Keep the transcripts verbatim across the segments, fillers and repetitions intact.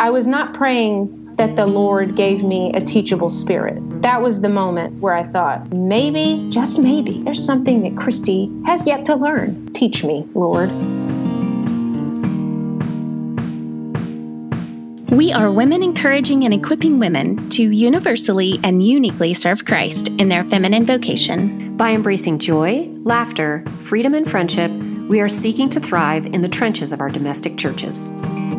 I was not praying that the Lord gave me a teachable spirit. That was the moment where I thought, maybe, just maybe, there's something that Christy has yet to learn. Teach me, Lord. We are women encouraging and equipping women to universally and uniquely serve Christ in their feminine vocation. By embracing joy, laughter, freedom, and friendship, we are seeking to thrive in the trenches of our domestic churches.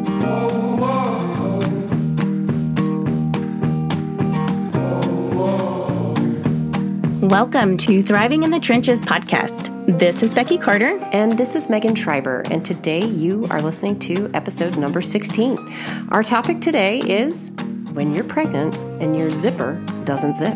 Welcome to Thriving in the Trenches podcast. This is Becky Carter. And this is Megan Schreiber. And today you are listening to episode number sixteen. Our topic today is when you're pregnant and your zipper doesn't zip.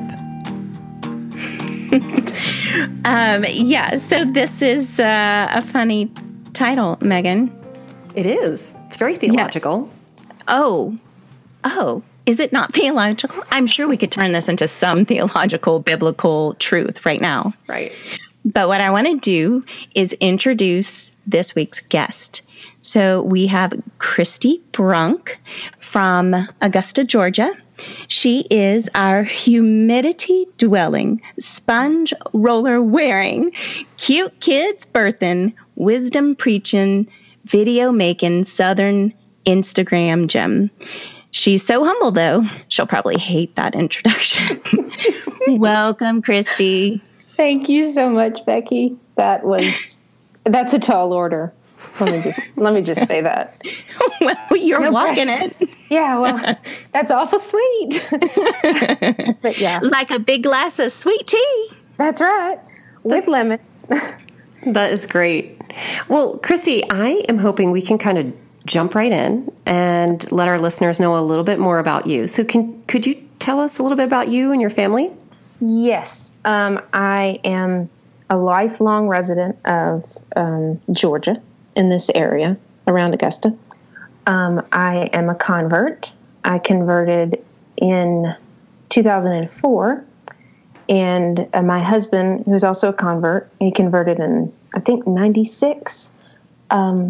um, yeah, so this is uh, a funny title, Megan. It is. It's very theological. Yeah. Oh, oh. Is it not theological? I'm sure we could turn this into some theological, biblical truth right now. Right. But what I want to do is introduce this week's guest. So we have Christy Brunk from Augusta, Georgia. She is our humidity-dwelling, sponge roller-wearing, cute kids birthing, wisdom-preaching, video-making Southern Instagram gem. She's so humble, though. She'll probably hate that introduction. Welcome, Christy. Thank you so much, Becky. That was that's a tall order. Let me just let me just say that. Well, you're no walking pressure. It. Yeah, well, that's awful sweet. But yeah, like a big glass of sweet tea. That's right, with lemons. That is great. Well, Christy, I am hoping we can kind of jump right in and let our listeners know a little bit more about you. So can could you tell us a little bit about you and your family? Yes. Um, I am a lifelong resident of um, Georgia in this area around Augusta. Um, I am a convert. I converted in two thousand four, and uh, my husband, who's also a convert, he converted in, I think, ninety-six. Um,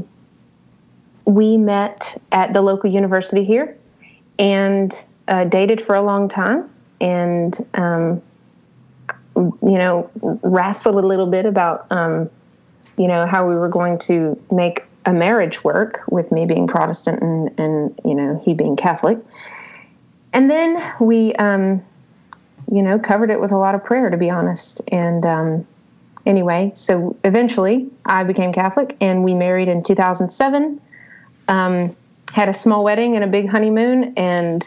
We met at the local university here and uh, dated for a long time and, um, you know, wrestled a little bit about, um, you know, how we were going to make a marriage work with me being Protestant and, and you know, he being Catholic. And then we, um, you know, covered it with a lot of prayer, to be honest. And um, anyway, so eventually I became Catholic and we married in two thousand seven. Um, had a small wedding and a big honeymoon, and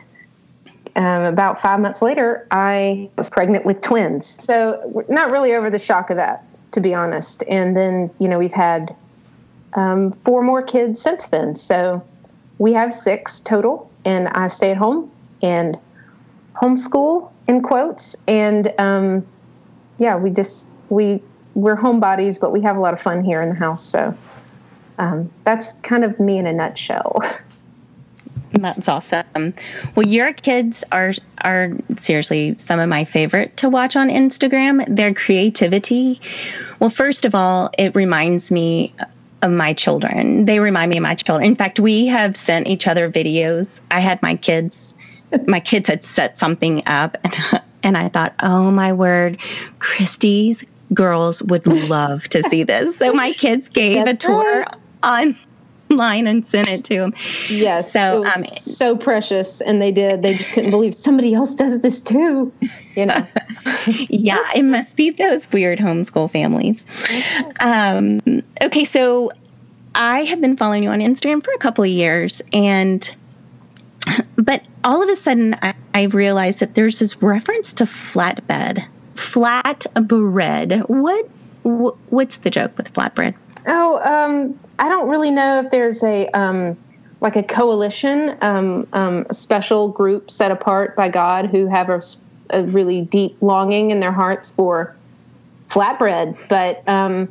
um, about five months later, I was pregnant with twins. So we're not really over the shock of that, to be honest. And then, you know, we've had um, four more kids since then. So we have six total, and I stay at home and homeschool, in quotes. And, um, yeah, we just, we, we're homebodies, but we have a lot of fun here in the house, so. Um, that's kind of me in a nutshell. That's awesome. Well, your kids are are seriously some of my favorite to watch on Instagram. Their creativity. Well, first of all, it reminds me of my children. They remind me of my children. In fact, we have sent each other videos. I had my kids, my kids had set something up, and, and I thought, oh my word, Christy's girls would love to see this. So my kids gave That's a tour right. online and sent it to them. Yes, so it was um, so precious, and they did. They just couldn't believe somebody else does this too. You know. Yeah, it must be those weird homeschool families. Um, okay, so I have been following you on Instagram for a couple of years, and but all of a sudden I, I realized that there's this reference to flatbed. Flat bread. What, what? What's the joke with flatbread? Oh, um, I don't really know if there's a um, like a coalition, um, um, a special group set apart by God who have a, a really deep longing in their hearts for flatbread. But um,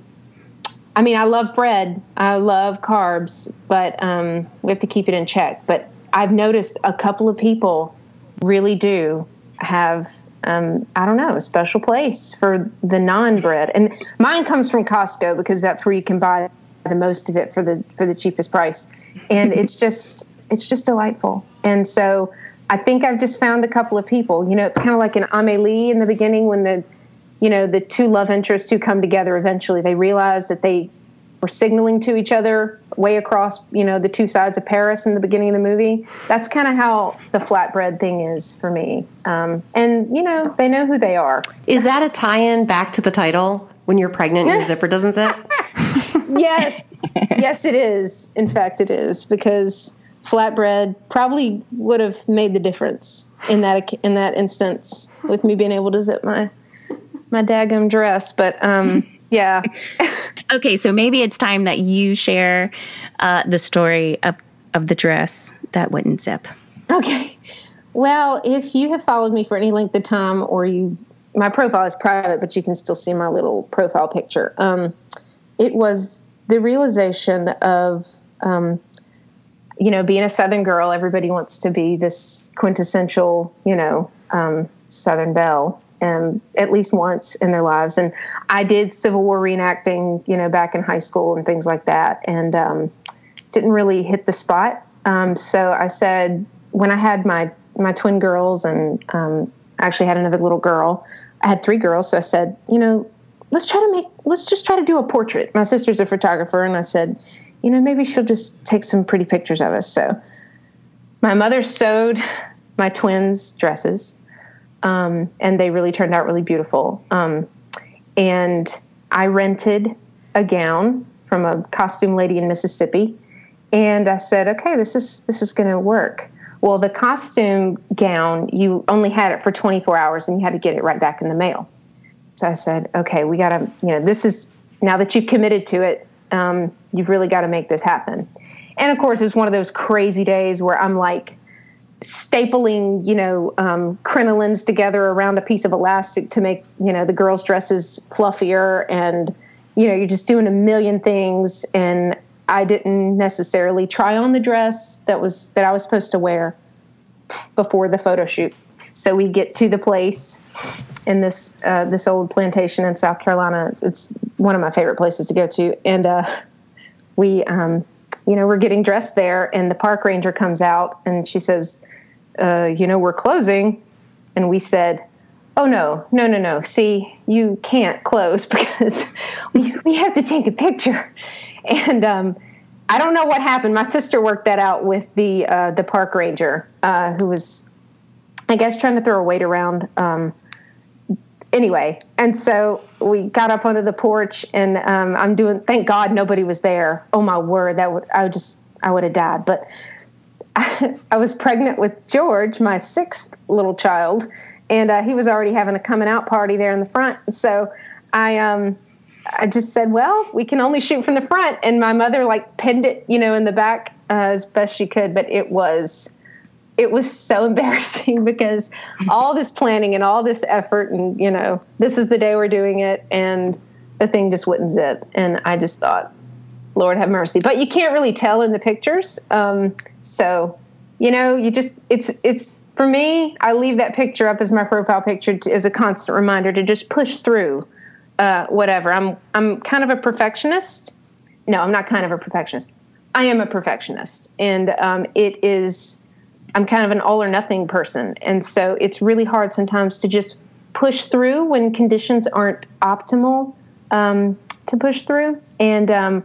I mean, I love bread. I love carbs, but um, we have to keep it in check. But I've noticed a couple of people really do have. Um, I don't know, a special place for the non-bread. And mine comes from Costco because that's where you can buy the most of it for the for the cheapest price. And it's just it's just delightful. And so I think I've just found a couple of people. You know, it's kind of like an Amélie in the beginning when the, you know, the two love interests who come together eventually. They realize that they were signaling to each other way across, you know, the two sides of Paris in the beginning of the movie. That's kind of how the flatbread thing is for me. Um, and, you know, they know who they are. Is that a tie-in back to the title, when you're pregnant and your zipper doesn't zip? Yes. Yes, it is. In fact, it is, because flatbread probably would have made the difference in that in that instance with me being able to zip my my daggum dress. But um, yeah. Okay, so maybe it's time that you share uh, the story of, of the dress that wouldn't zip. Okay. Well, if you have followed me for any length of time, or you, my profile is private, but you can still see my little profile picture. Um, it was the realization of, um, you know, being a Southern girl, everybody wants to be this quintessential, you know, um, Southern belle. Um, at least once in their lives. And I did Civil War reenacting, you know, back in high school and things like that, and um, didn't really hit the spot. Um, so I said, when I had my, my twin girls, and um, actually had another little girl, I had three girls. So I said, you know, let's try to make, let's just try to do a portrait. My sister's a photographer, and I said, you know, maybe she'll just take some pretty pictures of us. So my mother sewed my twins' dresses. Um, and they really turned out really beautiful. Um, and I rented a gown from a costume lady in Mississippi, and I said, okay, this is, this is going to work. Well, the costume gown, you only had it for twenty-four hours, and you had to get it right back in the mail. So I said, okay, we got to, you know, this is, now that you've committed to it, um, you've really got to make this happen. And of course, it's one of those crazy days where I'm like, stapling, you know, um, crinolines together around a piece of elastic to make, you know, the girls' dresses fluffier. And, you know, you're just doing a million things. And I didn't necessarily try on the dress that was, that I was supposed to wear before the photo shoot. So we get to the place in this, uh, this old plantation in South Carolina. It's one of my favorite places to go to. And, uh, we, um, you know, we're getting dressed there, and the park ranger comes out, and she says, uh, you know, we're closing. And we said, oh, no, no, no, no. See, you can't close because we, we have to take a picture. And um, I don't know what happened. My sister worked that out with the uh, the park ranger, uh, who was, I guess, trying to throw a weight around. Um, anyway, and so we got up onto the porch, and um, I'm doing, thank God nobody was there. Oh, my word, that would, I would just, I would have died. But I, I was pregnant with George, my sixth little child, and uh, he was already having a coming out party there in the front. And so I, um, I just said, well, we can only shoot from the front. And my mother like pinned it, you know, in the back uh, as best she could. But it was, it was so embarrassing because all this planning and all this effort, and, you know, this is the day we're doing it, and the thing just wouldn't zip. And I just thought, Lord have mercy. But you can't really tell in the pictures. Um, so, you know, you just, it's, it's, for me, I leave that picture up as my profile picture to, as a constant reminder to just push through uh, whatever. I'm, I'm kind of a perfectionist. No, I'm not kind of a perfectionist. I am a perfectionist. And um, it is, I'm kind of an all or nothing person. And so it's really hard sometimes to just push through when conditions aren't optimal um, to push through. And um,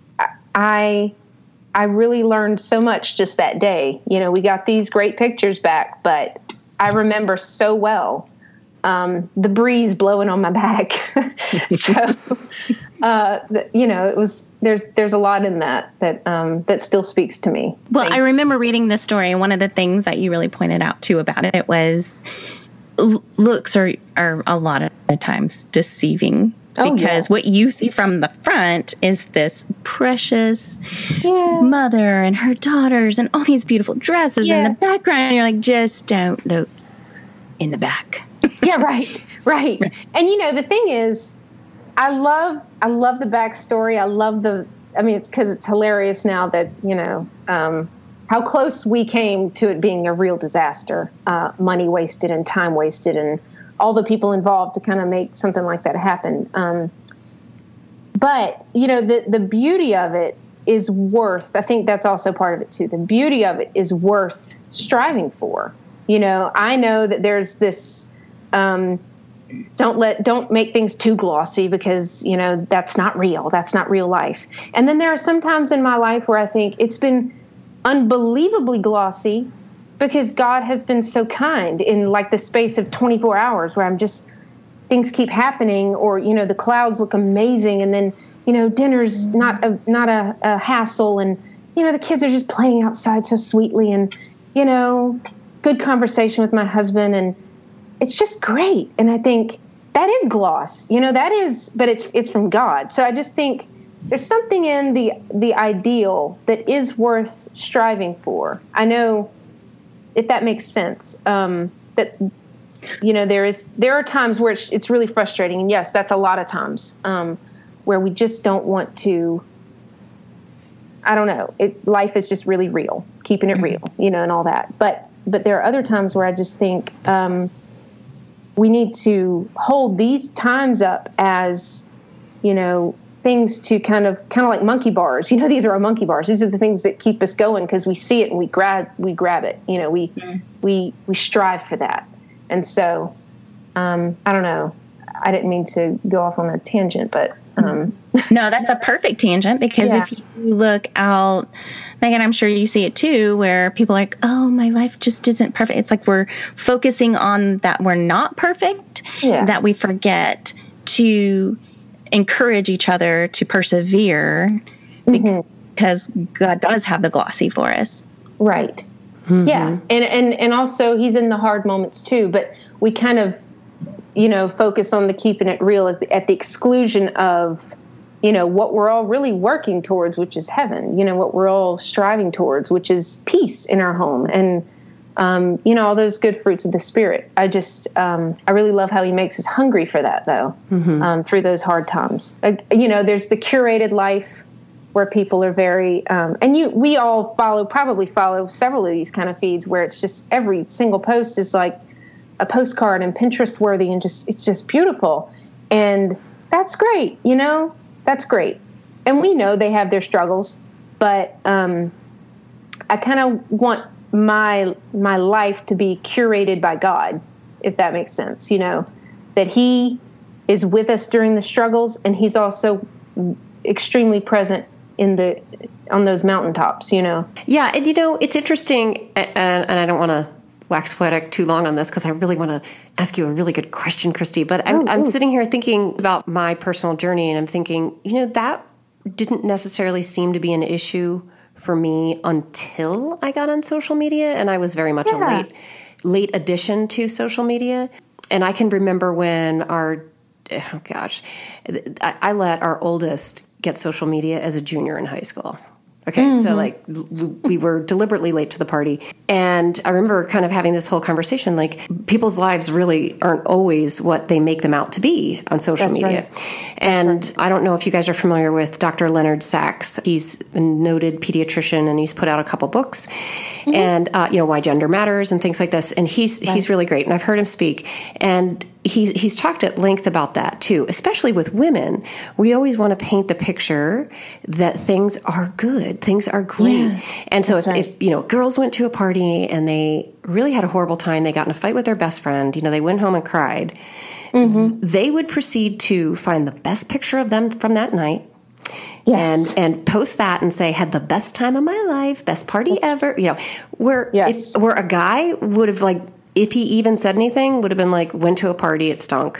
I, I really learned so much just that day. You know, we got these great pictures back, but I remember so well um, the breeze blowing on my back. so, uh, the, you know, it was, there's, there's a lot in that, that, um, that still speaks to me. Well, Thank I remember reading this story, and one of the things that you really pointed out too about it was l- looks are, are a lot of times deceiving. Because oh, yes. What you see from the front is this precious yeah. mother and her daughters and all these beautiful dresses yes. in the background. And you're like, just don't look in the back. yeah, right, right. And, you know, the thing is, I love I love the backstory. I love the, I mean, it's because it's hilarious now that, you know, um, how close we came to it being a real disaster, uh, money wasted and time wasted and all the people involved to kind of make something like that happen. Um, but, you know, the, the beauty of it is worth, I think that's also part of it too. The beauty of it is worth striving for. You know, I know that there's this, um, don't let, don't make things too glossy because, you know, that's not real. That's not real life. And then there are some times in my life where I think it's been unbelievably glossy because God has been so kind in like the space of twenty-four hours where I'm just, things keep happening, or, you know, the clouds look amazing. And then, you know, dinner's not a, not a, a hassle. And, you know, the kids are just playing outside so sweetly, and, you know, good conversation with my husband, and it's just great. And I think that is gloss, you know, that is, but it's, it's from God. So I just think there's something in the, the ideal that is worth striving for. I know, if that makes sense, um, that, you know, there is, there are times where it's, it's really frustrating. And yes, that's a lot of times, um, where we just don't want to, I don't know, it, life is just really real, keeping it real, you know, and all that. But, but there are other times where I just think, um, we need to hold these times up as, you know, things to kind of, kind of like monkey bars. You know, these are our monkey bars. These are the things that keep us going because we see it and we grab, we grab it. You know, we, mm. we, we strive for that. And so, um, I don't know. I didn't mean to go off on a tangent, but, um, no, that's a perfect tangent because yeah. if you look out, Megan, I'm sure you see it too, where people are like, oh, my life just isn't perfect. It's like we're focusing on that we're not perfect, yeah. that we forget to encourage each other to persevere mm-hmm. because God does have the glossy for us. Right. Mm-hmm. Yeah. And, and, and also he's in the hard moments too, but we kind of, you know, focus on the keeping it real as the, at the exclusion of, you know, what we're all really working towards, which is heaven, you know, what we're all striving towards, which is peace in our home. And, um, you know, all those good fruits of the Spirit. I just, um, I really love how he makes us hungry for that, though, mm-hmm. um, through those hard times. Uh, you know, there's the curated life where people are very, um, and you, we all follow, probably follow several of these kind of feeds where it's just every single post is like a postcard and Pinterest worthy and just, it's just beautiful. And that's great, you know? That's great. And we know they have their struggles, but um, I kind of want my my life to be curated by God, if that makes sense, you know, that he is with us during the struggles, and he's also extremely present in the on those mountaintops, you know. Yeah, and you know, it's interesting, and, and I don't want to wax poetic too long on this because I really want to ask you a really good question, Christy. But I'm, ooh, I'm ooh. sitting here thinking about my personal journey, and I'm thinking, you know, that didn't necessarily seem to be an issue for me until I got on social media, and I was very much yeah. a late, late addition to social media. And I can remember when our, oh gosh, I, I let our oldest get social media as a junior in high school. Okay, mm-hmm. so like we were deliberately late to the party. And I remember kind of having this whole conversation, like people's lives really aren't always what they make them out to be on social That's media. Right. And That's right. I don't know if you guys are familiar with Doctor Leonard Sachs. He's a noted pediatrician, and he's put out a couple books mm-hmm. and, uh, you know, Why Gender Matters and things like this. And he's right. he's really great. And I've heard him speak. And He's, he's talked at length about that too, especially with women. We always want to paint the picture that things are good, things are great. Yeah, and so if, right. if, you know, girls went to a party and they really had a horrible time, they got in a fight with their best friend, you know, they went home and cried, mm-hmm. they would proceed to find the best picture of them from that night. Yes. And and post that and say, had the best time of my life, best party yes. ever. You know, where yes. if where a guy would have like, if he even said anything, would have been like, went to a party, it stunk.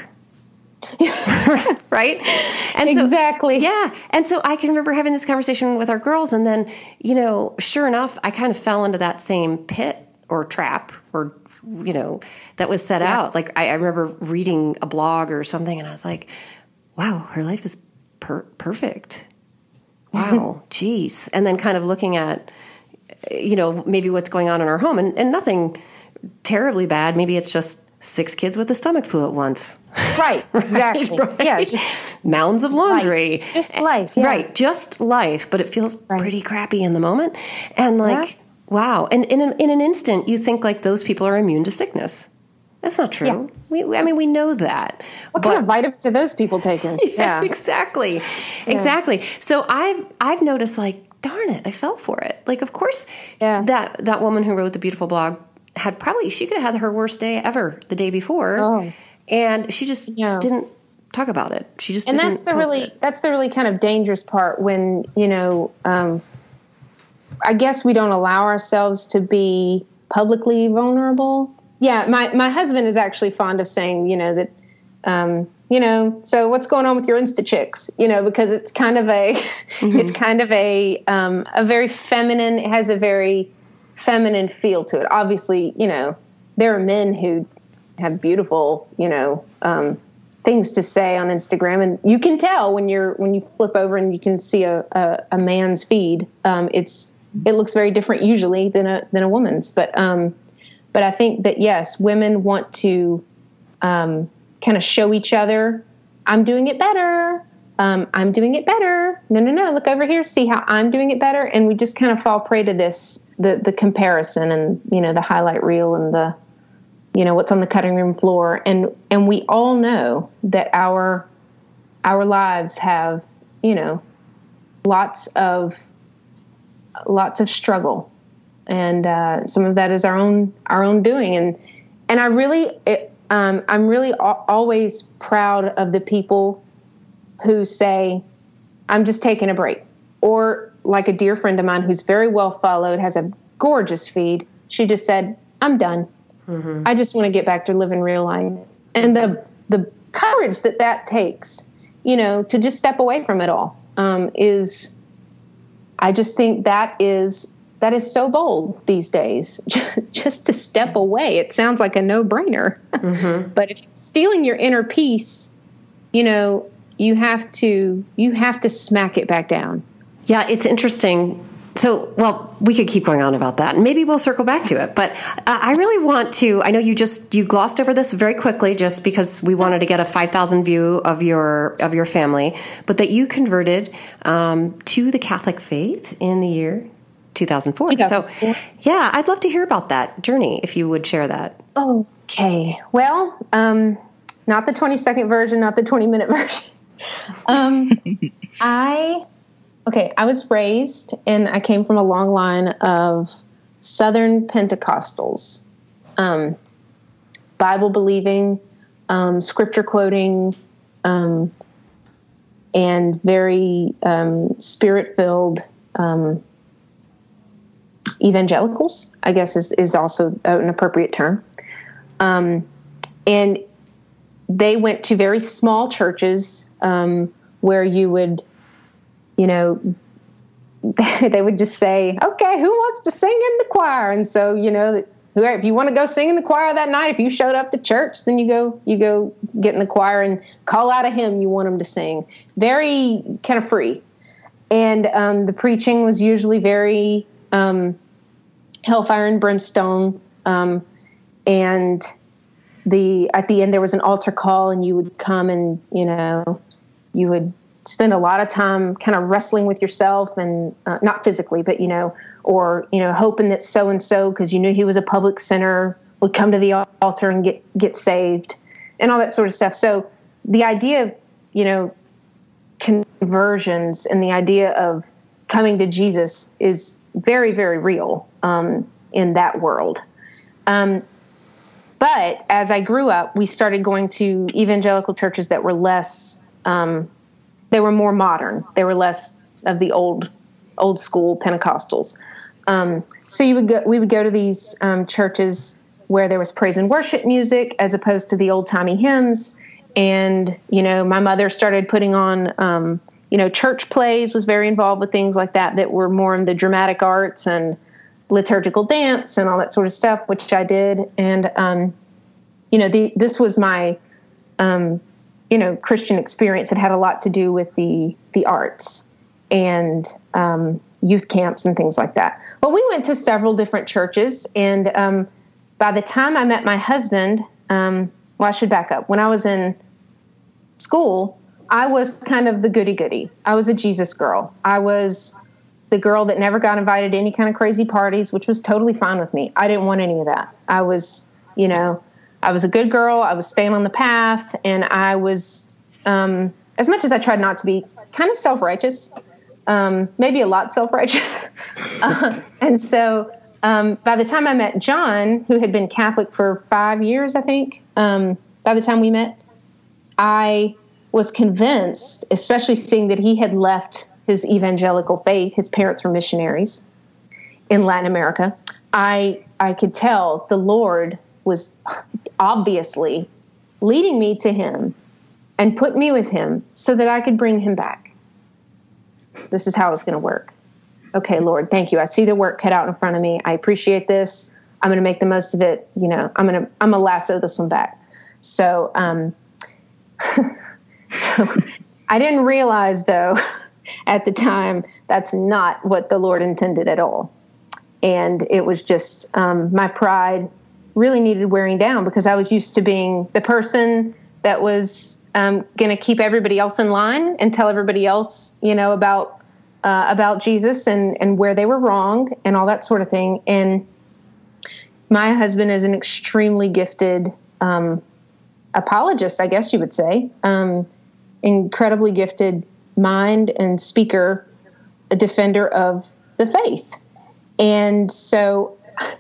Right? And so, exactly. Yeah. And so I can remember having this conversation with our girls, and then, you know, sure enough, I kind of fell into that same pit or trap or, you know, that was set yeah. out. Like I, I remember reading a blog or something, and I was like, wow, her life is per- perfect. Wow. Geez. And then kind of looking at, you know, maybe what's going on in our home, and, and nothing terribly bad. Maybe it's just six kids with the stomach flu at once. Right. Exactly. right? Yeah. Just mounds of laundry. Life. Just life. Yeah. Right. Just life. But it feels right. pretty crappy in the moment. And like, yeah. wow. And in an, in an instant, you think like those people are immune to sickness. That's not true. Yeah. We, I mean, we know that. What but, kind of vitamins are those people taking? Yeah, yeah. exactly. Yeah. Exactly. So I've, I've noticed like darn it, I fell for it. Like, of course, yeah. that, that woman who wrote the beautiful blog had probably, she could have had her worst day ever the day before. Oh. And she just yeah. didn't talk about it. She just and didn't that's the post really it. that's the really kind of dangerous part when, you know, um, I guess we don't allow ourselves to be publicly vulnerable. Yeah, my, my husband is actually fond of saying, you know, that, um, you know, so what's going on with your Insta chicks? You know, because it's kind of a, mm-hmm. it's kind of a, um, a very feminine, it has a very feminine feel to it. Obviously, you know, there are men who have beautiful, you know, um, things to say on Instagram, and you can tell when you're when you flip over and you can see a, a, a man's feed. Um, it's it looks very different usually than a than a woman's. But um, but I think that yes, women want to um, kind of show each other, I'm doing it better. Um, I'm doing it better. No, no, no. Look over here. See how I'm doing it better. And we just kind of fall prey to this the the comparison and you know the highlight reel and the you know, what's on the cutting room floor. And, and we all know that our, our lives have, you know, lots of, lots of struggle. And, uh, some of that is our own, our own doing. And, and I really, it, um, I'm really a- always proud of the people who say, I'm just taking a break. Or like a dear friend of mine who's very well followed, has a gorgeous feed. She just said, I'm done. Mm-hmm. I just want to get back to living real life. And the the courage that that takes, you know, to just step away from it all um, is, I just think that is, that is so bold these days, just to step away. It sounds like a no-brainer. Mm-hmm. But if it's stealing your inner peace, you know, you have to, you have to smack it back down. Yeah, it's interesting. So, well, we could keep going on about that, and maybe we'll circle back to it. But uh, I really want to, I know you just, you glossed over this very quickly just because we wanted to get a five thousand view of your, of your family, but that you converted um, to the Catholic faith in the year two thousand four. two thousand four. So, yeah, I'd love to hear about that journey, if you would share that. Okay. Well, um, not the twenty-second version, not the twenty-minute version. um, I... Okay, I was raised, and I came from a long line of Southern Pentecostals, um, Bible-believing, um, scripture-quoting, um, and very um, spirit-filled um, evangelicals, I guess is, is also an appropriate term. Um, and they went to very small churches um, where you would... you know, they would just say, okay, who wants to sing in the choir? And so, you know, if you want to go sing in the choir that night, if you showed up to church, then you go, you go get in the choir and call out a hymn you want them to sing. Very kind of free. And um, the preaching was usually very um, hellfire and brimstone. Um, and the at the end, there was an altar call, and you would come and, you know, you would spend a lot of time kind of wrestling with yourself and uh, not physically, but, you know, or, you know, hoping that so-and-so, because you knew he was a public sinner, would come to the altar and get, get saved and all that sort of stuff. So the idea of, you know, conversions and the idea of coming to Jesus is very, very real um, in that world. Um, but as I grew up, we started going to evangelical churches that were less, um, they were more modern. They were less of the old, old school Pentecostals. Um, so you would go, we would go to these um, churches where there was praise and worship music as opposed to the old timey hymns. And, you know, my mother started putting on, um, you know, church plays, was very involved with things like that, that were more in the dramatic arts and liturgical dance and all that sort of stuff, which I did. And, um, you know, the, this was my, um, you know, Christian experience. It had a lot to do with the, the arts and, um, youth camps and things like that. Well, we went to several different churches. And, um, by the time I met my husband, um, well, I should back up. When I was in school, I was kind of the goody-goody. I was a Jesus girl. I was the girl that never got invited to any kind of crazy parties, which was totally fine with me. I didn't want any of that. I was, you know, I was a good girl. I was staying on the path, and I was, um, as much as I tried not to be, kind of self-righteous. um, maybe a lot self-righteous. uh, and so um, by the time I met John, who had been Catholic for five years, I think, um, by the time we met, I was convinced, especially seeing that he had left his evangelical faith, his parents were missionaries in Latin America. I I could tell the Lord was obviously leading me to him and put me with him so that I could bring him back. This is how it's going to work. Okay, Lord, thank you. I see the work cut out in front of me. I appreciate this. I'm going to make the most of it. You know, I'm going to, I'm going to lasso this one back. So, um, so I didn't realize though, at the time, that's not what the Lord intended at all. And it was just, um, my pride really needed wearing down because I was used to being the person that was um, going to keep everybody else in line and tell everybody else, you know, about uh, about Jesus and, and where they were wrong and all that sort of thing. And my husband is an extremely gifted um, apologist, I guess you would say, um, incredibly gifted mind and speaker, a defender of the faith. And so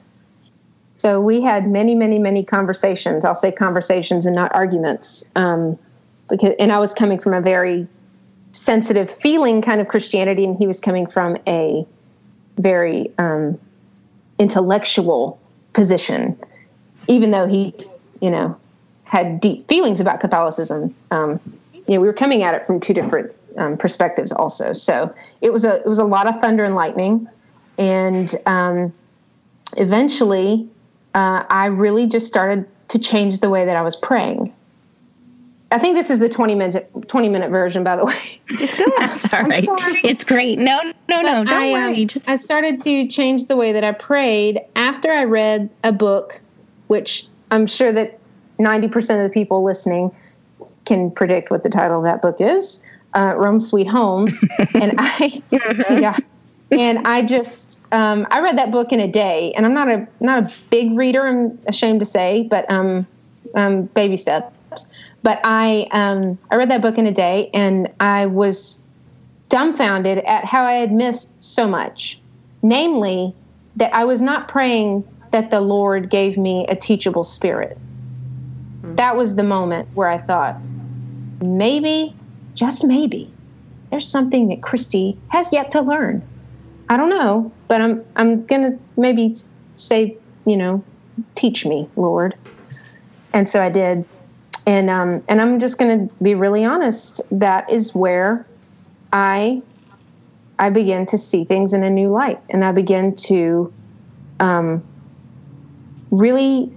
So we had many, many, many conversations. I'll say conversations and not arguments. Um, because, and I was coming from a very sensitive feeling kind of Christianity, and he was coming from a very um, intellectual position, even though he, you know, had deep feelings about Catholicism. Um, you know, we were coming at it from two different um, perspectives also. So it was a, it was a lot of thunder and lightning. And um, eventually, Uh, I really just started to change the way that I was praying. I think this is the twenty minute twenty minute version, by the way. It's good. That's all right. It's great. No, no, no. Don't I, worry. um, Just... I started to change the way that I prayed after I read a book, which I'm sure that ninety percent of the people listening can predict what the title of that book is, uh, Rome Sweet Home. and I, yeah, and I just, Um, I read that book in a day, and I'm not a not a big reader, I'm ashamed to say, but um, um, baby steps. But I um, I read that book in a day, and I was dumbfounded at how I had missed so much. Namely, that I was not praying that the Lord gave me a teachable spirit. Mm-hmm. That was the moment where I thought, maybe, just maybe, there's something that Christy has yet to learn. I don't know, but I'm I'm gonna maybe say, you know, teach me, Lord. And so I did, and um and I'm just gonna be really honest. That is where I I began to see things in a new light, and I began to um really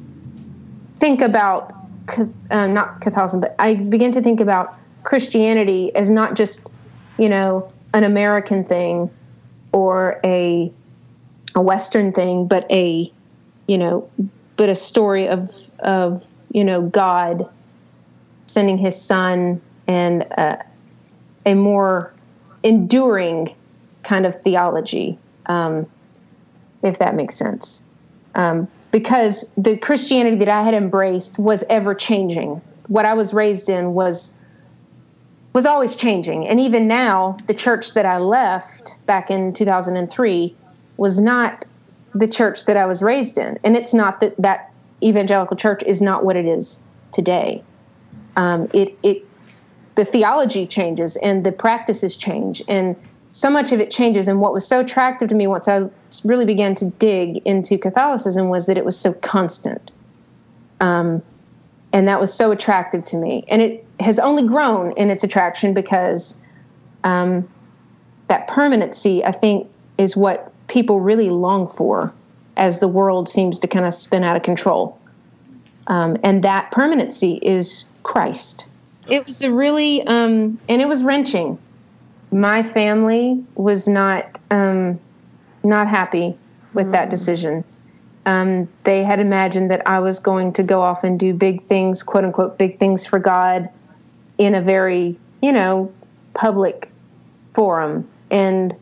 think about uh, not Catholicism, but I began to think about Christianity as not just, you know, an American thing or a a Western thing, but a, you know, but a story of, of you know, God sending his son and uh, a more enduring kind of theology, um, if that makes sense. Um, because the Christianity that I had embraced was ever changing. What I was raised in was was always changing. And even now, the church that I left back in two thousand three was not the church that I was raised in. And it's not that that evangelical church is not what it is today. Um, it, it, the theology changes and the practices change, and so much of it changes. And what was so attractive to me once I really began to dig into Catholicism was that it was so constant. Um, and that was so attractive to me. And it has only grown in its attraction because um, that permanency, I think, is what people really long for as the world seems to kind of spin out of control. Um, and that permanency is Christ. It was a really, um, and it was wrenching. My family was not um, not happy with mm. that decision. Um, they had imagined that I was going to go off and do big things, quote unquote, big things for God in a very, you know, public forum. And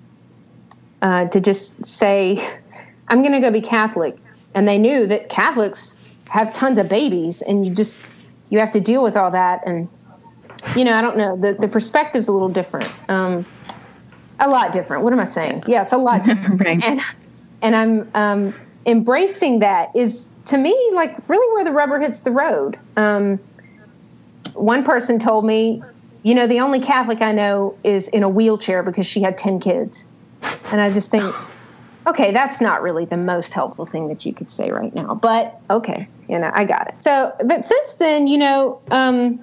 uh, to just say, I'm going to go be Catholic. And they knew that Catholics have tons of babies, and you just, you have to deal with all that. And, you know, I don't know, the, the perspective's a little different. Um, a lot different. What am I saying? Yeah, it's a lot different. Right. And and I'm um, embracing that is, to me, like really where the rubber hits the road. Um, one person told me, you know, the only Catholic I know is in a wheelchair because she had ten kids. And I just think, okay, that's not really the most helpful thing that you could say right now. But, okay, you know, I got it. So, but since then, you know, um,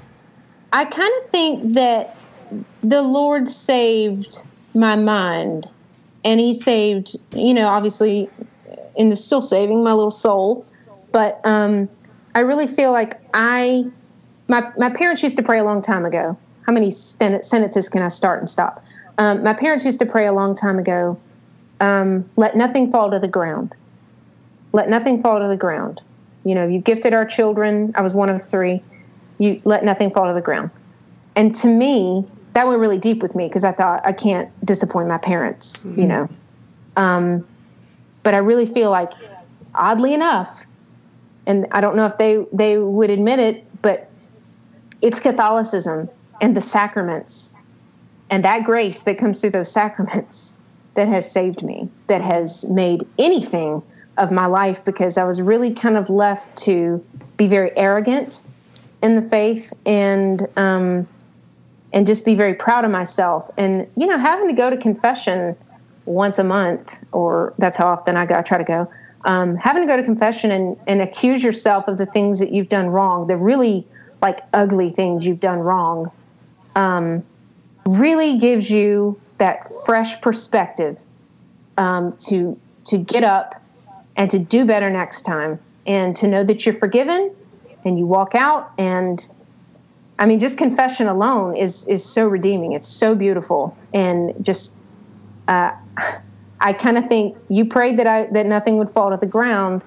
I kind of think that the Lord saved my mind. And he saved, you know, obviously, and is still saving my little soul. But um, I really feel like I... My my parents used to pray a long time ago. How many sen- sentences can I start and stop? Um, my parents used to pray a long time ago. Um, let nothing fall to the ground. Let nothing fall to the ground. You know, you gifted our children. I was one of three. You let nothing fall to the ground. And to me, that went really deep with me because I thought I can't disappoint my parents. Mm-hmm. You know, um, but I really feel like, oddly enough, and I don't know if they they would admit it, but it's Catholicism and the sacraments and that grace that comes through those sacraments that has saved me, that has made anything of my life, because I was really kind of left to be very arrogant in the faith and um, and just be very proud of myself. And, you know, having to go to confession once a month, or that's how often I, go, I try to go, um, having to go to confession and, and accuse yourself of the things that you've done wrong, the really like ugly things you've done wrong, um, really gives you that fresh perspective um, to to get up and to do better next time, and to know that you're forgiven, and you walk out. And I mean, just confession alone is is so redeeming. It's so beautiful, and just uh, I kind of think you prayed that I that nothing would fall to the ground,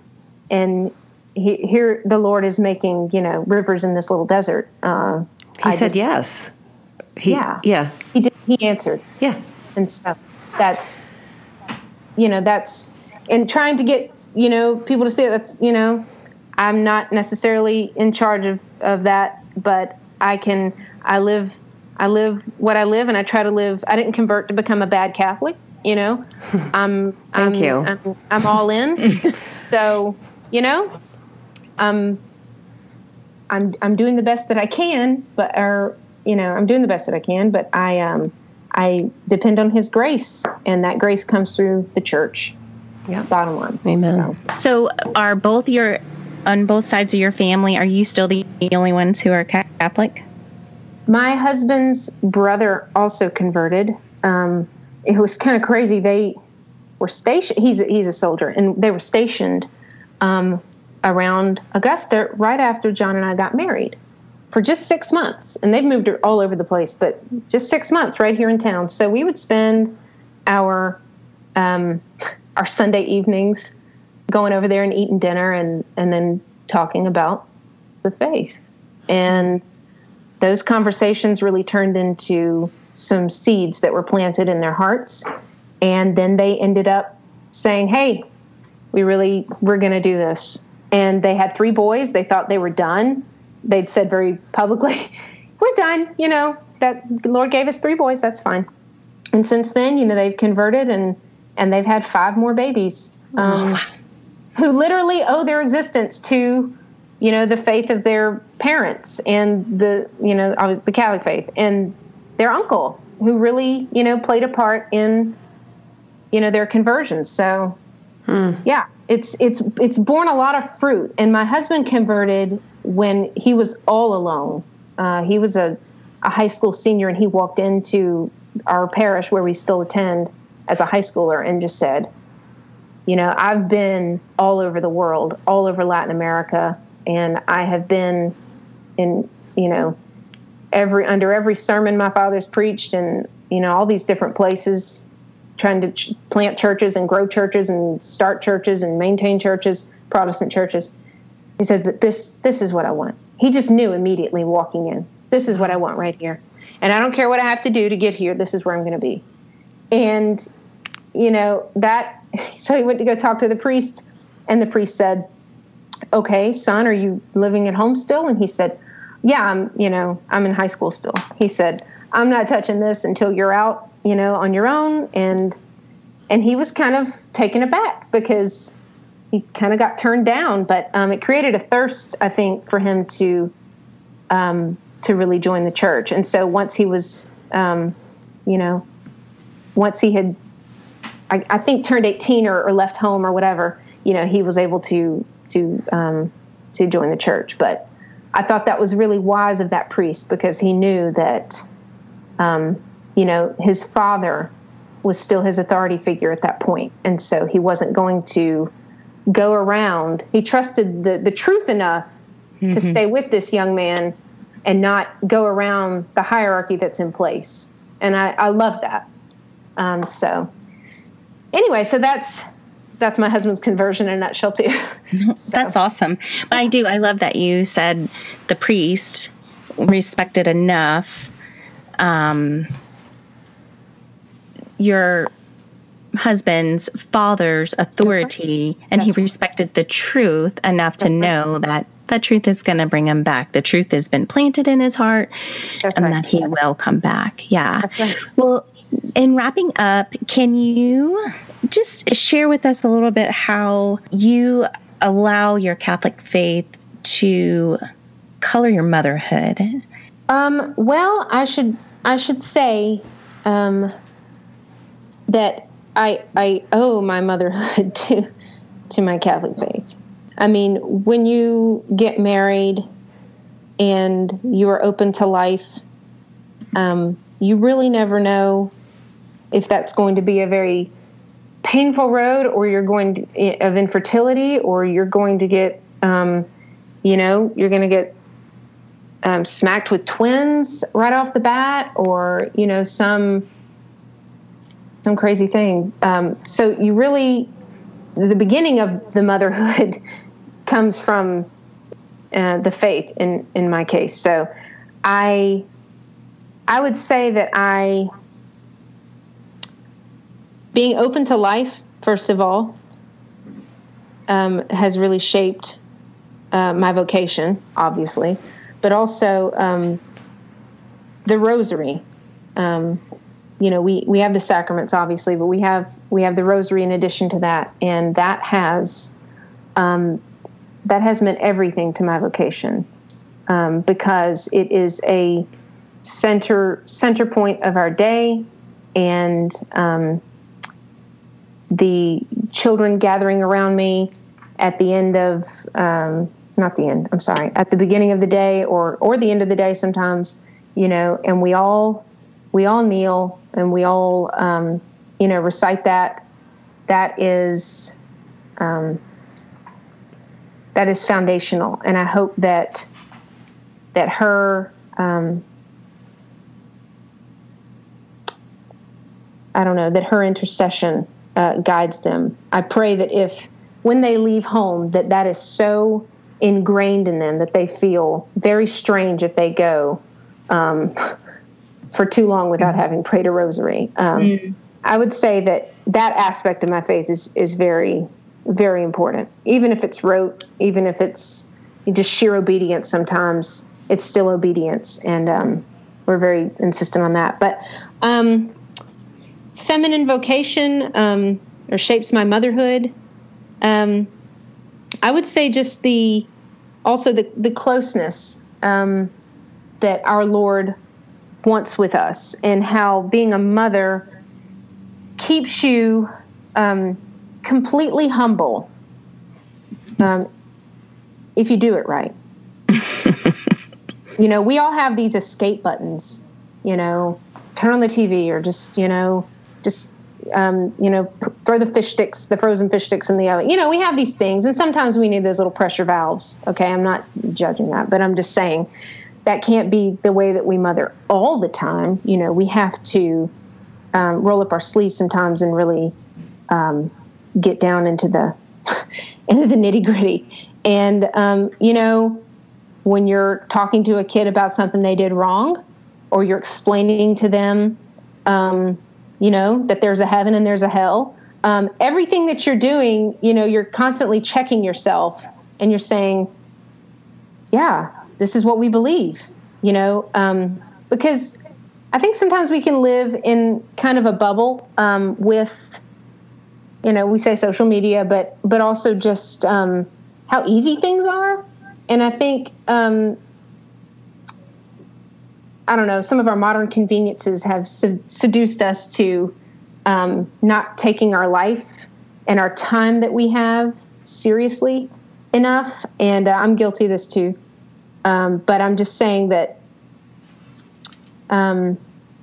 and He, here the Lord is making, you know, rivers in this little desert. Uh, he I said just, yes. He, yeah. Yeah. He did. He answered. Yeah. And so that's, you know, that's, and trying to get, you know, people to see that's, you know, I'm not necessarily in charge of, of that, but I can, I live, I live what I live, and I try to live. I didn't convert to become a bad Catholic, you know. I'm, Thank I'm, you. I'm, I'm all in. So, you know, Um, I'm I'm doing the best that I can, but or you know I'm doing the best that I can, but I um I depend on His grace, and that grace comes through the church. Yeah. Bottom line. Amen. So. so are both your on both sides of your family? Are you still the only ones who are Catholic? My husband's brother also converted. Um, it was kind of crazy. They were stationed. He's a, he's a soldier, and they were stationed. Um, around Augusta right after John and I got married for just six months. And they've moved all over the place, but just six months right here in town. So we would spend our um, our Sunday evenings going over there and eating dinner and, and then talking about the faith. And those conversations really turned into some seeds that were planted in their hearts. And then they ended up saying, hey, we really, we're going to do this. And they had three boys. They thought they were done. They'd said very publicly, we're done. You know, that the Lord gave us three boys. That's fine. And since then, you know, they've converted and, and they've had five more babies um, oh. who literally owe their existence to, you know, the faith of their parents and the, you know, the Catholic faith, and their uncle who really, you know, played a part in, you know, their conversions. So, hmm. yeah. It's it's it's borne a lot of fruit. And my husband converted when he was all alone. Uh, he was a, a high school senior, and he walked into our parish where we still attend as a high schooler and just said, you know, I've been all over the world, all over Latin America, and I have been in, you know, every under every sermon my father's preached, and, you know, all these different places, trying to ch- plant churches and grow churches and start churches and maintain churches, Protestant churches. He says, but this this is what I want. He just knew immediately walking in, this is what I want right here. And I don't care what I have to do to get here. This is where I'm going to be. And, you know, that, so he went to go talk to the priest, and the priest said, okay, son, are you living at home still? And he said, yeah, I'm, you know, I'm in high school still. He said, I'm not touching this until you're out. you know, on your own. And, and he was kind of taken aback because he kind of got turned down, but um, it created a thirst, I think, for him to, um, to really join the church. And so once he was, um, you know, once he had, I, I think turned eighteen or, or left home or whatever, you know, he was able to, to, um, to join the church. But I thought that was really wise of that priest, because he knew that, um, you know, his father was still his authority figure at that point. And so he wasn't going to go around. He trusted the, the truth enough mm-hmm. to stay with this young man and not go around the hierarchy that's in place. And I, I love that. Um, so anyway, so that's, that's my husband's conversion in a nutshell too. So. That's awesome. But I do, I love that you said the priest respected enough, um, your husband's father's authority, right. and That's he right. respected the truth enough That's to know right. that the truth is going to bring him back. The truth has been planted in his heart. That's and right. that he will come back. Yeah. That's right. Well, in wrapping up, can you just share with us a little bit how you allow your Catholic faith to color your motherhood? Um, well, I should, I should say, um, that I, I owe my motherhood to, to my Catholic faith. I mean, when you get married and you are open to life, um, you really never know if that's going to be a very painful road, or you're going to, of infertility, or you're going to get, um, you know, you're going to get um, smacked with twins right off the bat, or, you know, some, some crazy thing. Um, so you really, the beginning of the motherhood comes from uh, the faith in, in my case. So I, I would say that I, being open to life, first of all, um, has really shaped uh, my vocation, obviously, but also um, the rosary. Um, you know, we, we have the sacraments, obviously, but we have we have the rosary in addition to that, and that has um, that has meant everything to my vocation, um, because it is a center center point of our day, and um, the children gathering around me at the end of um, not the end, I'm sorry, at the beginning of the day, or or the end of the day sometimes, you know, and we all we all kneel and we all um, you know recite that. That is um, that is foundational, and I hope that that her um, I don't know that her intercession uh, guides them. I pray that if when they leave home, that that is so ingrained in them that they feel very strange if they go um, for too long without mm-hmm. having prayed a rosary. Um, mm-hmm. I would say that that aspect of my faith is, is very, very important. Even if it's rote, even if it's just sheer obedience, sometimes it's still obedience. And um, we're very insistent on that. But um, feminine vocation um, or shapes my motherhood. Um, I would say just the, also the, the closeness um, that our Lord wants with us, and how being a mother keeps you um, completely humble um, if you do it right. You know, we all have these escape buttons, you know, turn on the T V, or just, you know, just, um, you know, p- throw the fish sticks, the frozen fish sticks in the oven. You know, we have these things, and sometimes we need those little pressure valves. Okay, I'm not judging that, but I'm just saying that can't be the way that we mother all the time. You know, we have to um, roll up our sleeves sometimes and really um, get down into the into the nitty gritty. And um, you know, when you're talking to a kid about something they did wrong, or you're explaining to them, um, you know, that there's a heaven and there's a hell, um, everything that you're doing, you know, you're constantly checking yourself, and you're saying, yeah, this is what we believe, you know, um, because I think sometimes we can live in kind of a bubble um, with, you know, we say social media, but but also just um, how easy things are. And I think, um, I don't know, some of our modern conveniences have sed- seduced us to um, not taking our life and our time that we have seriously enough. And uh, I'm guilty of this too. Um, but I'm just saying that, um,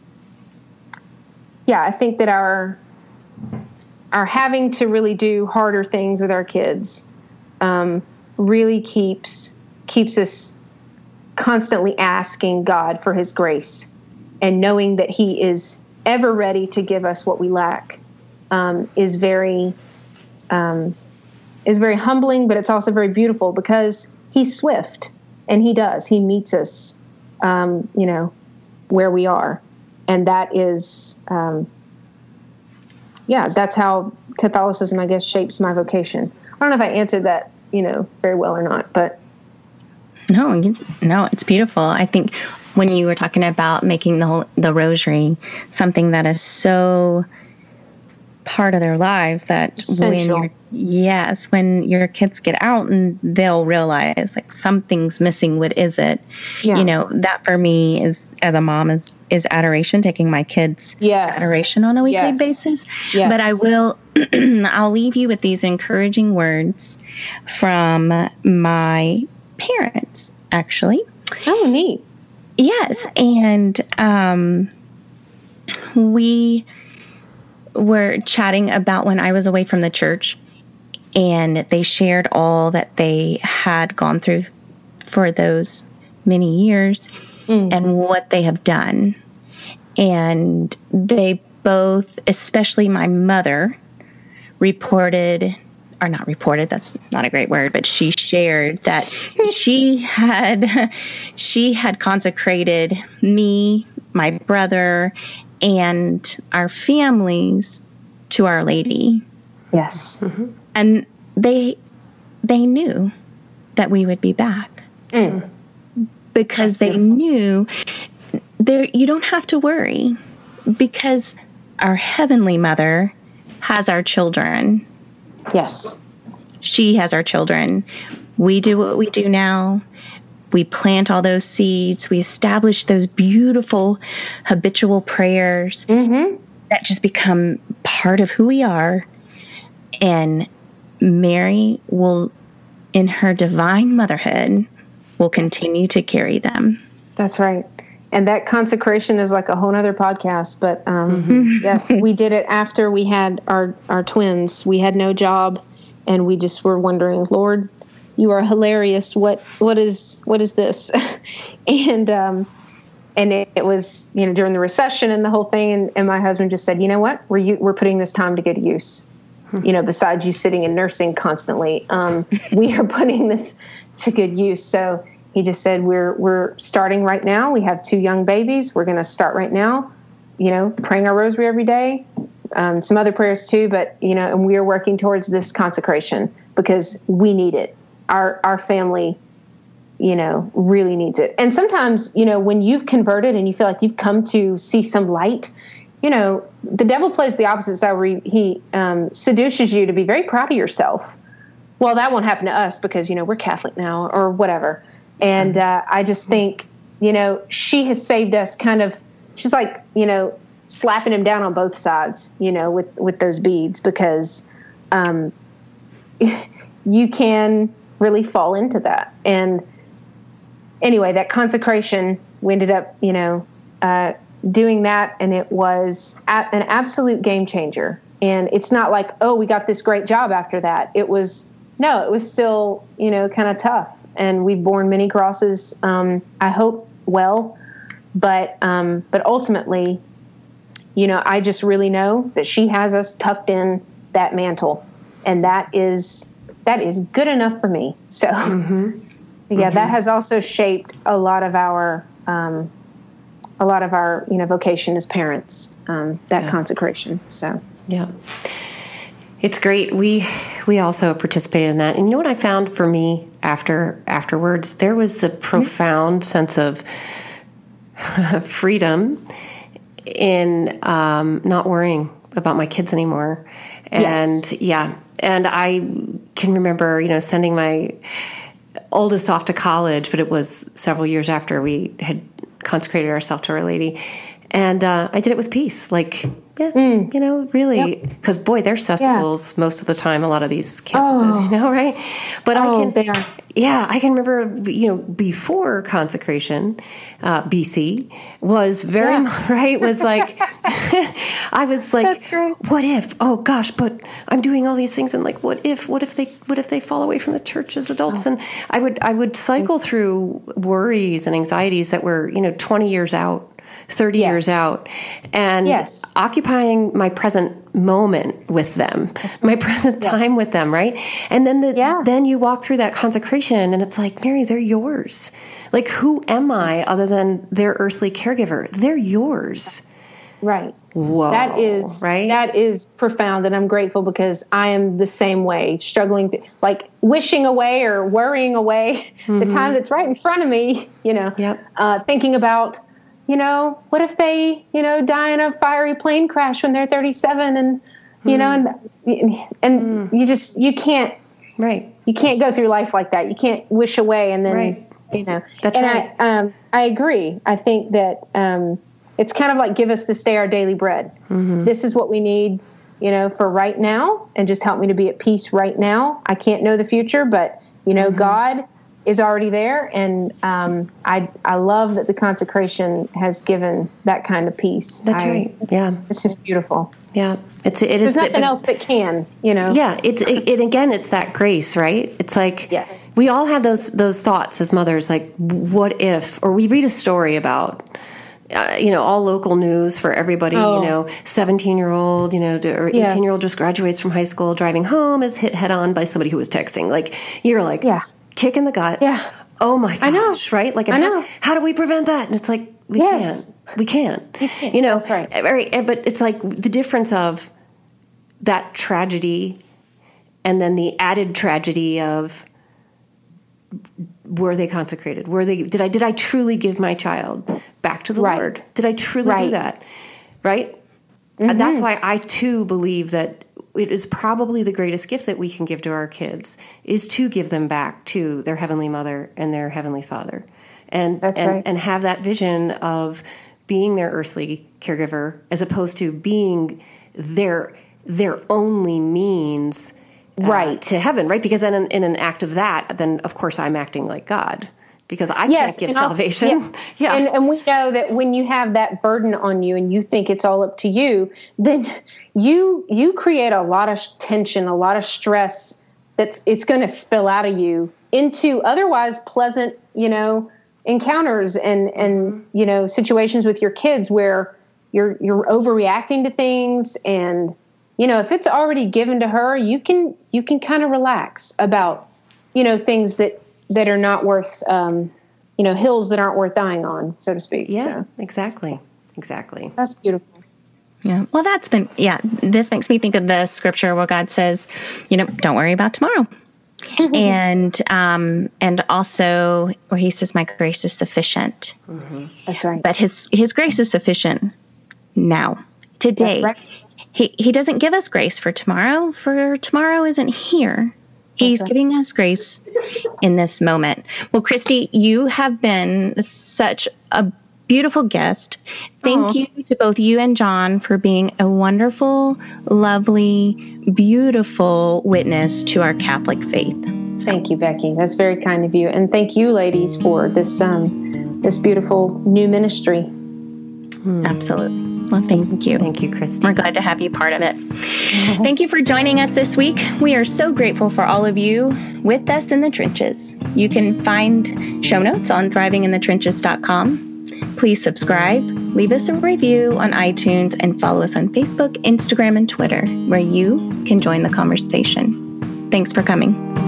yeah, I think that our our having to really do harder things with our kids um, really keeps keeps us constantly asking God for His grace and knowing that He is ever ready to give us what we lack um, is very um, is very humbling, but it's also very beautiful because He's swift. And He does. He meets us, um, you know, where we are. And that is, um, yeah, that's how Catholicism, I guess, shapes my vocation. I don't know if I answered that, you know, very well or not, but. No, no, it's beautiful. I think when you were talking about making the whole, the rosary something that is so part of their lives that Essential. when yes, when your kids get out and they'll realize like something's missing, what is it? Yeah. You know, that for me is as a mom is is adoration, taking my kids yes. adoration on a weekly yes. basis. Yes. But I will I'll leave you with these encouraging words from my parents, actually. Oh, neat. Yes. And um we were chatting about when I was away from the church, and they shared all that they had gone through for those many years mm. and what they have done. And they both, especially my mother, reported, or not reported, that's not a great word, but she shared that she had, she had consecrated me, my brother, and our families to Our Lady. Yes. Mm-hmm. And they they knew that we would be back. Mm. Because That's they beautiful. Knew there you don't have to worry because our Heavenly Mother has our children. Yes. She has our children. We do what we do now. We plant all those seeds. We establish those beautiful habitual prayers mm-hmm. that just become part of who we are. And Mary will, in her divine motherhood, will continue to carry them. That's right. And that consecration is like a whole other podcast. But um, mm-hmm. yes, we did it after we had our, our twins. We had no job, and we just were wondering, Lord, you are hilarious. What, what is, what is this? and, um, and it, it was, you know, during the recession and the whole thing. And, and my husband just said, you know what, we're, u- we're putting this time to good use. Hmm. You know, besides you sitting and nursing constantly, um, we are putting this to good use. So he just said, we're, we're starting right now. We have two young babies. We're going to start right now, you know, praying our rosary every day. Um, some other prayers too, but, you know, and we are working towards this consecration because we need it. Our our family, you know, really needs it. And sometimes, you know, when you've converted and you feel like you've come to see some light, you know, the devil plays the opposite side where he, he um, seduces you to be very proud of yourself. Well, that won't happen to us because, you know, we're Catholic now or whatever. And uh, I just think, you know, she has saved us kind of, she's like, you know, slapping him down on both sides, you know, with, with those beads because um, you can really fall into that. And anyway, that consecration, we ended up, you know, uh, doing that, and it was a- an absolute game changer. And it's not like, oh, we got this great job after that. It was, no, it was still, you know, kind of tough. And we've borne many crosses, um, I hope well, but, um, but ultimately, you know, I just really know that she has us tucked in that mantle, and that is, that is good enough for me. So mm-hmm. yeah, mm-hmm. that has also shaped a lot of our, um, a lot of our, you know, vocation as parents, um, that yeah. consecration. So, yeah, it's great. We, we also participated in that. And you know what I found for me after, afterwards, there was the profound mm-hmm. sense of freedom in um, not worrying about my kids anymore. And Yes. yeah, and I can remember, you know, sending my oldest off to college, but it was several years after we had consecrated ourselves to Our Lady. And uh, I did it with peace. Like, yeah, mm. you know, really, because yep. boy, they're cesspools yeah. most of the time, a lot of these campuses, oh. you know, right? But oh, I can, they are. yeah, I can remember, you know, before consecration, uh, B C was very, yeah. right, was like, I was like, what if, oh gosh, but I'm doing all these things. And like, what if, what if they, what if they fall away from the church as adults? Oh. And I would, I would cycle through worries and anxieties that were, you know, twenty years out. thirty yes. years out, and yes. occupying my present moment with them, That's my present yes. time with them, right? And then the, yeah. then you walk through that consecration and it's like, Mary, they're yours. Like, who am I other than their earthly caregiver? They're yours. Right. Whoa. That is, right? That is profound, and I'm grateful because I am the same way, struggling, to, like wishing away or worrying away mm-hmm. the time that's right in front of me, you know, yep. uh, thinking about, you know, what if they, you know, die in a fiery plane crash when they're thirty-seven and, you mm. know, and, and mm. you just, you can't, right. You can't go through life like that. You can't wish away and then, right. you know, that's and right. I, um, I agree. I think that, um, it's kind of like, give us this day our daily bread. Mm-hmm. This is what we need, you know, for right now, and just help me to be at peace right now. I can't know the future, but you know, mm-hmm. God is already there. And um, I I love that the consecration has given that kind of peace. That's I, right. Yeah. It's just beautiful. Yeah. It's, it There's is nothing but, else that can, you know? Yeah. It's, it, it again, it's that grace, right? It's like, yes. we all have those, those thoughts as mothers, like, what if, or we read a story about, Uh, you know, all local news for everybody, oh. you know, seventeen-year-old, you know, or eighteen-year-old yes. just graduates from high school, driving home, is hit head-on by somebody who was texting. Like, you're like, yeah. kick in the gut. Yeah. Oh, my gosh, I know. right? Like, I know. How, how do we prevent that? And it's like, we yes. can't. We can't. You can't. You know, That's right. right. But it's like the difference of that tragedy and then the added tragedy of, were they consecrated? Were they? Did I? Did I truly give my child back to the right. Lord? Did I truly right. do that? Right. Mm-hmm. And that's why I too believe that it is probably the greatest gift that we can give to our kids is to give them back to their Heavenly Mother and their Heavenly Father, and that's and, right. and have that vision of being their earthly caregiver as opposed to being their their only means. Uh, right. to heaven, right? Because then in, in an act of that, then of course I'm acting like God because I yes, can't give and salvation. Also, yeah. yeah. And, and we know that when you have that burden on you and you think it's all up to you, then you you create a lot of tension, a lot of stress that's it's going to spill out of you into otherwise pleasant, you know, encounters and, and you know, situations with your kids where you're you're overreacting to things. And you know, if it's already given to her, you can you can kind of relax about, you know, things that, that are not worth, um, you know, hills that aren't worth dying on, so to speak. Yeah, so. exactly. Exactly. That's beautiful. Yeah. Well, that's been, yeah, this makes me think of the scripture where God says, you know, don't worry about tomorrow. and um, and also where he says, my grace is sufficient. Mm-hmm. That's right. But his, his grace is sufficient now, today. That's right. He he doesn't give us grace for tomorrow, for tomorrow isn't here. He's right. giving us grace in this moment. Well, Christy, you have been such a beautiful guest. Thank Aww. you to both you and John for being a wonderful, lovely, beautiful witness to our Catholic faith. So. Thank you, Becky. That's very kind of you. And thank you, ladies, for this um this beautiful new ministry. Hmm. Absolutely. Well, thank you. Thank you, Christy. We're glad to have you part of it. Thank you for joining us this week. We are so grateful for all of you with us in the trenches. You can find show notes on thriving in the trenches dot com. Please subscribe, leave us a review on iTunes, and follow us on Facebook, Instagram, and Twitter, where you can join the conversation. Thanks for coming.